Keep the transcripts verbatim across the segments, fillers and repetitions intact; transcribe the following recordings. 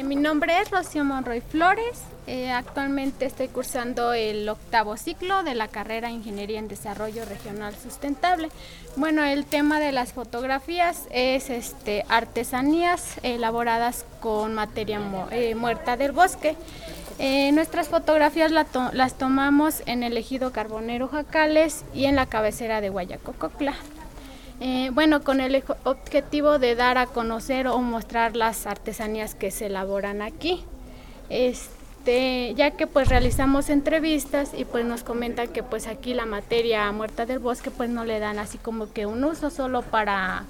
mi nombre es Rocío Monroy Flores. Eh, actualmente estoy cursando el octavo ciclo de la carrera Ingeniería en Desarrollo Regional Sustentable. Bueno, el tema de las fotografías es este, artesanías elaboradas con materia mu eh, muerta del bosque. Eh, nuestras fotografías la to las tomamos en el ejido Carbonero Jacales y en la cabecera de Guayacococla. Eh, bueno, con el objetivo de dar a conocer o mostrar las artesanías que se elaboran aquí, este, ya que pues realizamos entrevistas y pues nos comentan que pues aquí la materia muerta del bosque pues no le dan así como que un uso solo para,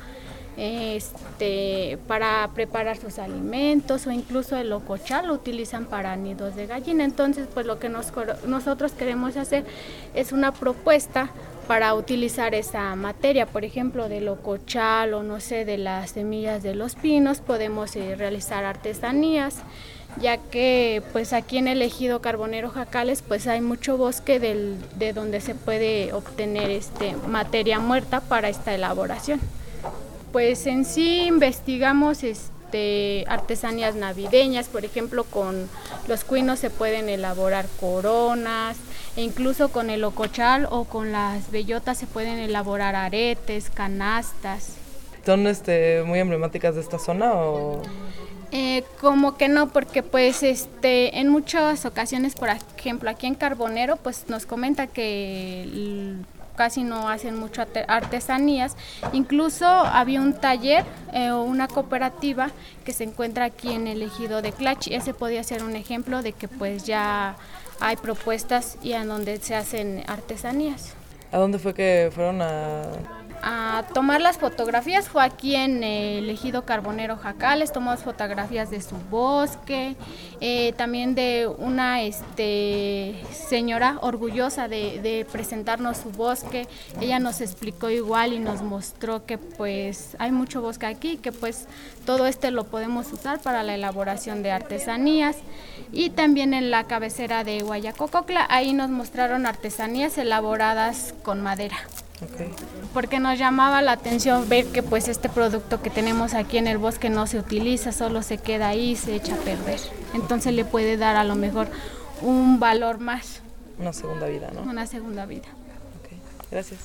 este, para preparar sus alimentos, o incluso el locochal lo utilizan para nidos de gallina. Entonces pues lo que nos, nosotros queremos hacer es una propuesta para utilizar esa materia, por ejemplo, de locochal o no sé, de las semillas de los pinos, podemos eh, realizar artesanías, ya que pues aquí en el ejido Carbonero Jacales pues hay mucho bosque del, de donde se puede obtener este, materia muerta para esta elaboración. Pues en sí investigamos este, artesanías navideñas, por ejemplo, con los cuinos se pueden elaborar coronas, e incluso con el locochal o con las bellotas se pueden elaborar aretes, canastas. ¿Son este, muy emblemáticas de esta zona o...? Eh, como que no, porque pues este en muchas ocasiones, por ejemplo aquí en Carbonero, pues nos comenta que casi no hacen mucho artesanías. Incluso había un taller eh, o una cooperativa que se encuentra aquí en el ejido de Clachi. Ese podía ser un ejemplo de que pues ya hay propuestas y en donde se hacen artesanías. ¿A dónde fue que fueron a...? A tomar las fotografías fue aquí en el ejido Carbonero Jacales. Tomamos fotografías de su bosque, eh, también de una este, señora orgullosa de, de presentarnos su bosque. Ella nos explicó igual y nos mostró que pues hay mucho bosque aquí, que pues todo este lo podemos usar para la elaboración de artesanías. Y también en la cabecera de Guayacococla, ahí nos mostraron artesanías elaboradas con madera. Okay. Porque nos llamaba la atención ver que pues este producto que tenemos aquí en el bosque no se utiliza, solo se queda ahí y se echa a perder. Entonces le puede dar a lo mejor un valor más. Una segunda vida, ¿no? Una segunda vida. Okay. Gracias.